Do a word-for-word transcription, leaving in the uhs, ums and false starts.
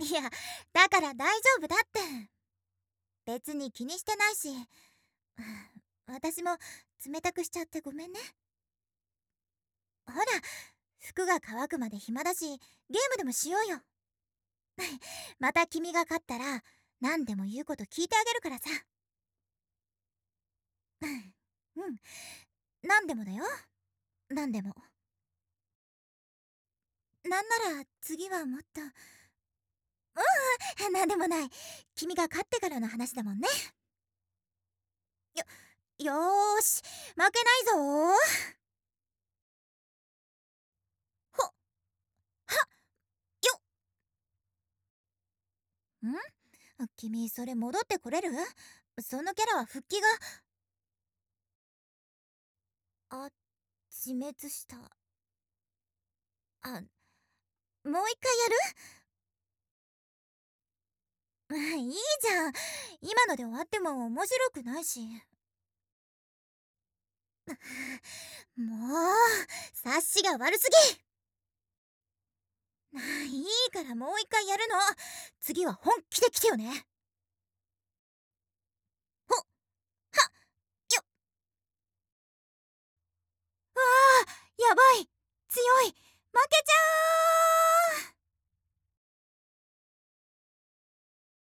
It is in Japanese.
いや、だから大丈夫だって。別に気にしてないし。私も冷たくしちゃってごめんね。ほら、服が乾くまで暇だし、ゲームでもしようよ。また君が勝ったら何でも言うこと聞いてあげるからさ。うん、何でもだよ。何でも。なんなら次はもっと。うん、なんでもない。君が勝ってからの話だもんね。よ、よーし、負けないぞー。ほ、は、よっ。ん君、それ戻ってこれる？そのキャラは復帰が。あ、自滅した。あ、もう一回やる？いいじゃん。今ので終わっても面白くないし。もう、察しが悪すぎ。いいからもう一回やるの。次は本気で来てよね。ほ、は、よ。ああ、やばい。